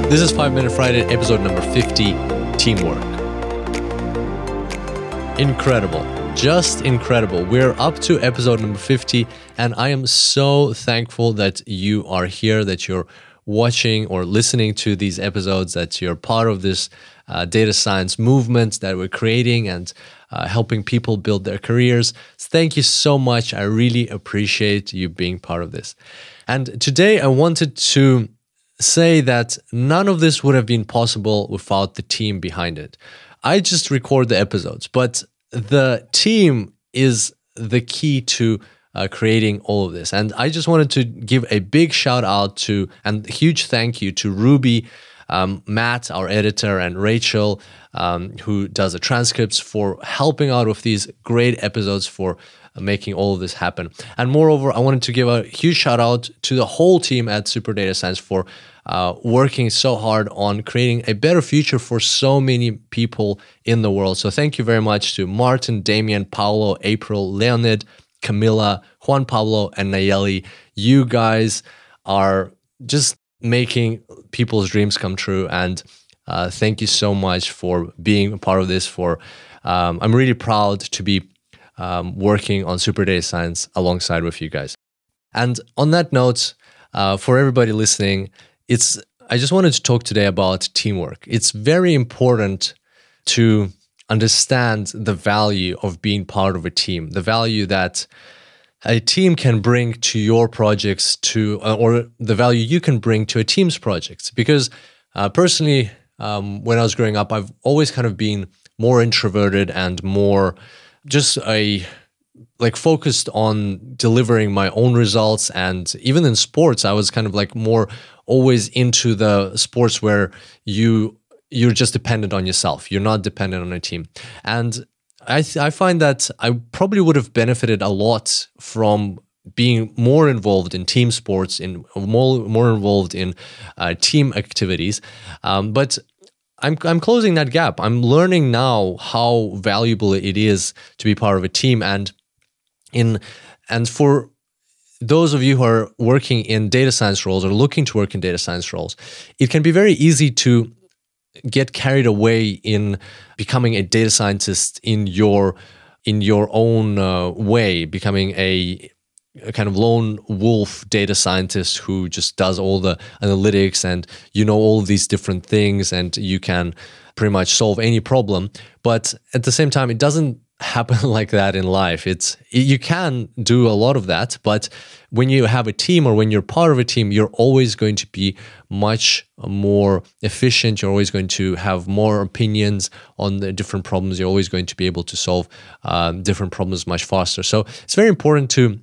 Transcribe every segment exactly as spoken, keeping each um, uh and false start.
This is five Minute Friday, episode number fifty, Teamwork. Incredible. Just incredible. We're up to episode number fifty, and I am so thankful that you are here, that you're watching or listening to these episodes, that you're part of this uh, data science movement that we're creating and uh, helping people build their careers. Thank you so much. I really appreciate you being part of this. And today I wanted to say that none of this would have been possible without the team behind it. I just record the episodes, but the team is the key to uh, creating all of this. And I just wanted to give a big shout out to and huge thank you to Ruby, um, Matt, our editor, and Rachel, um, who does the transcripts, for helping out with these great episodes, for making all of this happen. And moreover, I wanted to give a huge shout out to the whole team at Super Data Science for uh, working so hard on creating a better future for so many people in the world. So thank you very much to Martin, Damien, Paolo, April, Leonid, Camilla, Juan Pablo, and Nayeli. You guys are just making people's dreams come true. And uh, thank you so much for being a part of this. For um, I'm really proud to be Um, working on Super Data Science alongside with you guys. And on that note, uh, for everybody listening, it's I just wanted to talk today about teamwork. It's very important to understand the value of being part of a team, the value that a team can bring to your projects, to uh, or the value you can bring to a team's projects. Because uh, personally, um, when I was growing up, I've always kind of been more introverted and more just a like focused on delivering my own results. And even in sports, I was kind of like more always into the sports where you you're just dependent on yourself. You're not dependent on a team. And I th- I find that I probably would have benefited a lot from being more involved in team sports, in more more involved in uh, team activities. Um, but I'm I'm closing that gap. I'm learning now how valuable it is to be part of a team, and in and for those of you who are working in data science roles or looking to work in data science roles, it can be very easy to get carried away in becoming a data scientist in your in your own uh, way, becoming a a kind of lone wolf data scientist who just does all the analytics and you know all of these different things and you can pretty much solve any problem. But at the same time, it doesn't happen like that in life. It's you can do a lot of that, but when you have a team or when you're part of a team, you're always going to be much more efficient. You're always going to have more opinions on the different problems. You're always going to be able to solve um, different problems much faster. So it's very important to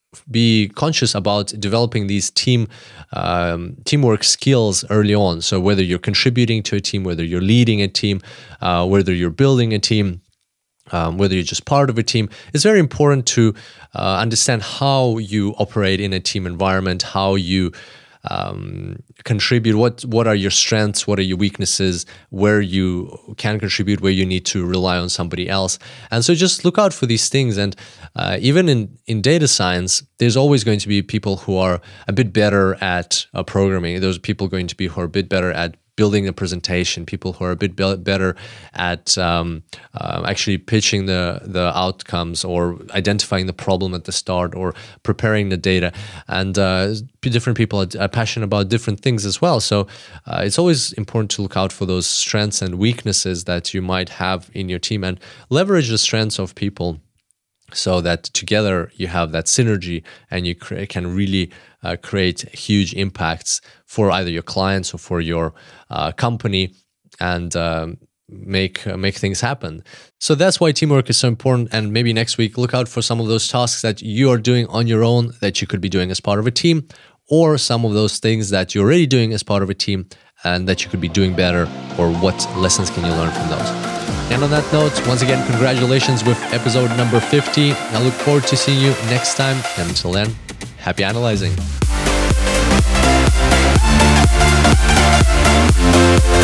be conscious about developing these team um, teamwork skills early on. So whether you're contributing to a team, whether you're leading a team, uh, whether you're building a team, um, whether you're just part of a team, it's very important to uh, understand how you operate in a team environment, how you um, contribute, what what are your strengths, what are your weaknesses, where you can contribute, where you need to rely on somebody else. And so just look out for these things. And uh, even in, in data science, there's always going to be people who are a bit better at uh, programming. There's people going to be who are a bit better at building a presentation, people who are a bit be- better at um, uh, actually pitching the, the outcomes or identifying the problem at the start or preparing the data. And uh, different people are, are passionate about different things as well. So uh, it's always important to look out for those strengths and weaknesses that you might have in your team and leverage the strengths of people so that together you have that synergy and you cre- can really uh, create huge impacts for either your clients or for your uh, company and um, make uh, make things happen. So that's why teamwork is so important. And maybe next week, look out for some of those tasks that you are doing on your own that you could be doing as part of a team, or some of those things that you're already doing as part of a team and that you could be doing better, or what lessons can you learn from those. And on that note, once again, congratulations with episode number fifty. I look forward to seeing you next time. And until then, happy analyzing.